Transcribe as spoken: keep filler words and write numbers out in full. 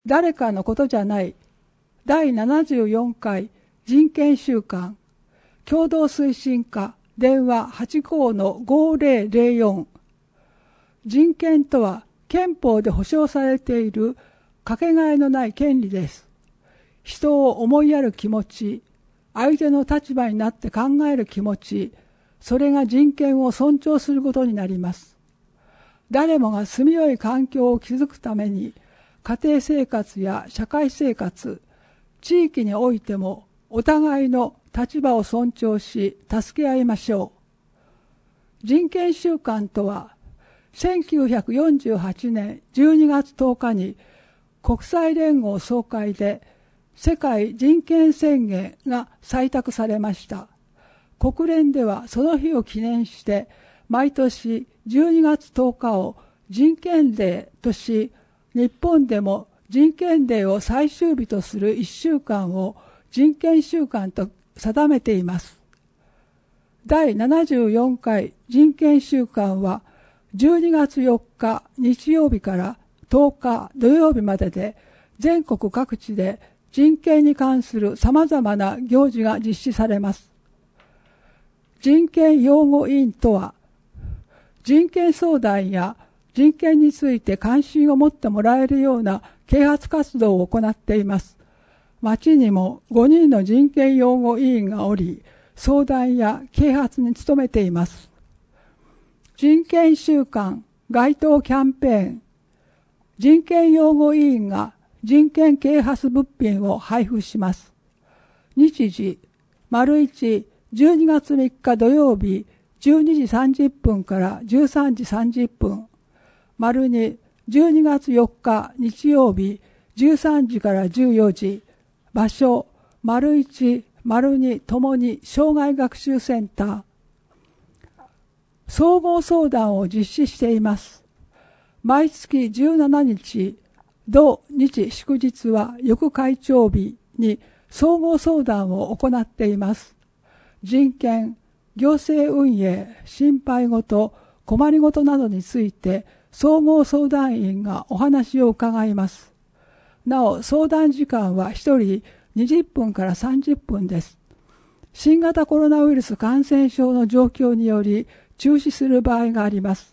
誰かのことじゃないだいななじゅうよんかい人権週間共同推進課電話 はちごーのごぜろぜろよん。人権とは憲法で保障されているかけがえのない権利です。人を思いやる気持ち、相手の立場になって考える気持ち、それが人権を尊重することになります。誰もが住みよい環境を築くために家庭生活や社会生活、地域においてもお互いの立場を尊重し助け合いましょう。人権週間とはせんきゅうひゃくよんじゅうはちねんじゅうにがつとおかに国際連合総会で世界人権宣言が採択されました。国連ではその日を記念して毎年じゅうにがつとおかを人権デーとし、日本でも人権デーを最終日とするいっしゅうかんを人権週間と定めています。だいななじゅうよんかい人権週間はじゅうにがつよっか日曜日からとおか土曜日までで全国各地で人権に関するさまざまな行事が実施されます。人権擁護委員とは人権相談や人権について関心を持ってもらえるような啓発活動を行っています。町にもごにんの人権擁護委員がおり、相談や啓発に努めています。人権週間街頭キャンペーン、人権擁護委員が人権啓発物品を配布します。日時、丸一、じゅうにがつみっか土曜日、じゅうにじさんじゅっぷんからじゅうさんじさんじゅっぷん、丸に、じゅうにがつよっか日曜日、じゅうさんじからじゅうよじ、場所、丸一、丸二ともに障害学習センター。総合相談を実施しています。毎月じゅうしちにち、土日祝日は翌会長日に総合相談を行っています。人権、行政運営、心配事、困りごとなどについて総合相談員がお話を伺います。なお、相談時間はひとりにじゅっぷんからさんじゅっぷんです。新型コロナウイルス感染症の状況により中止する場合があります。